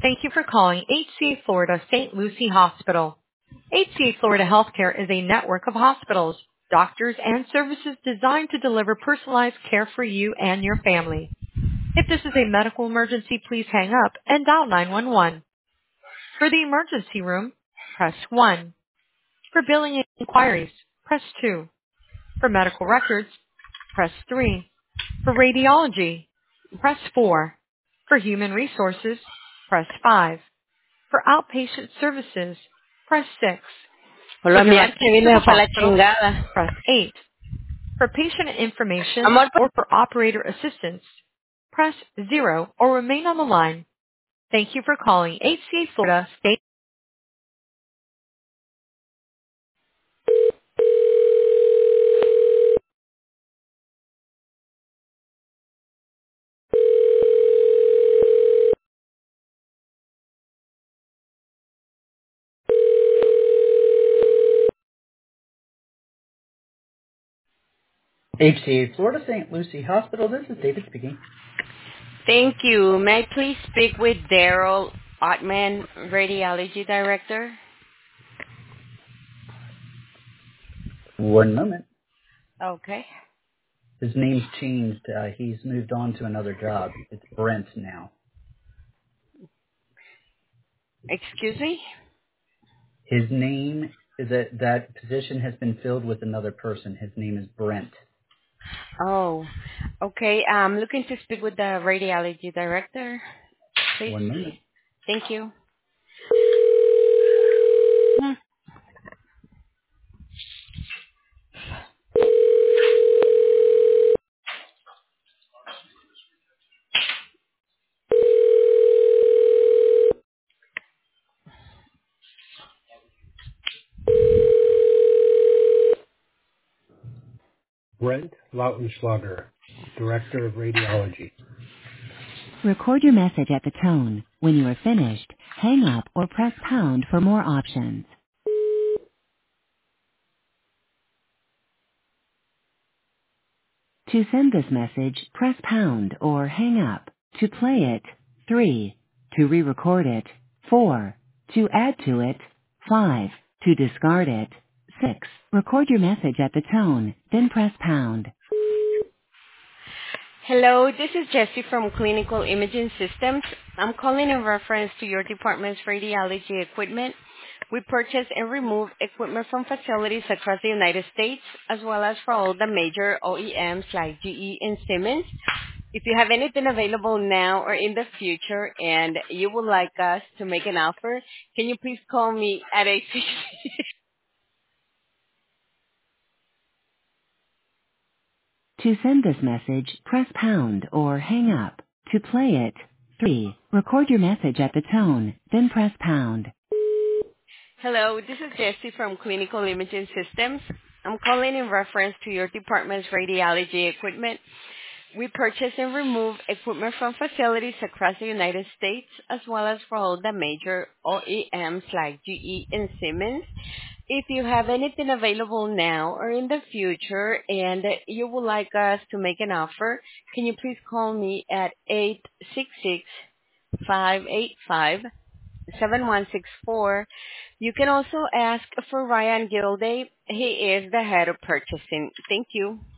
Thank you for calling HCA Florida St. Lucie Hospital. HCA Florida Healthcare is a network of hospitals, doctors, and services designed to deliver personalized care for you and your family. If this is a medical emergency, please hang up and dial 911. For the emergency room, press 1. For billing inquiries, press 2. For medical records, press 3. For radiology, press 4. For human resources, press 5. For outpatient services, press 6. For Hola, mía, directions que to the vine para la hospital, chingada. press 8. For patient information Amor, or for operator assistance, press 0 or remain on the line. Thank you for calling HCA Florida State. HCA Florida St. Lucie Hospital, this is David speaking. thank you. May I please speak with Daryl Ottman, Radiology Director? One moment. Okay. His name's changed. He's moved on to another job. It's Brent now. Excuse me? His name is that position has been filled with another person. His name is Brent. Oh, okay. I'm looking to speak with the Radiology Director, please. One moment. Thank you. Brent Lautenschlager, Director of Radiology. Record your message at the tone. When you are finished, hang up or press pound for more options. To send this message, press pound or hang up. To play it, 3. To re-record it, 4. To add to it, 5. To discard it, 6. Record your message at the tone, then press pound. Hello, this is Jessie from Clinical Imaging Systems. I'm calling in reference to your department's radiology equipment. We purchase and remove equipment from facilities across the United States, as well as for all the major OEMs like GE and Siemens. If you have anything available now or in the future and you would like us to make an offer, can you please call me at 866? To send this message, press pound or hang up. To play it, 3. Record your message at the tone, then press pound. Hello, this is Jessie from Clinical Imaging Systems. I'm calling in reference to your department's radiology equipment. We purchase and remove equipment from facilities across the United States, as well as for all the major OEMs like GE and Siemens. If you have anything available now or in the future and you would like us to make an offer, can you please call me at 866-585-7164. You can also ask for Ryan Gilday. He is the head of purchasing. Thank you.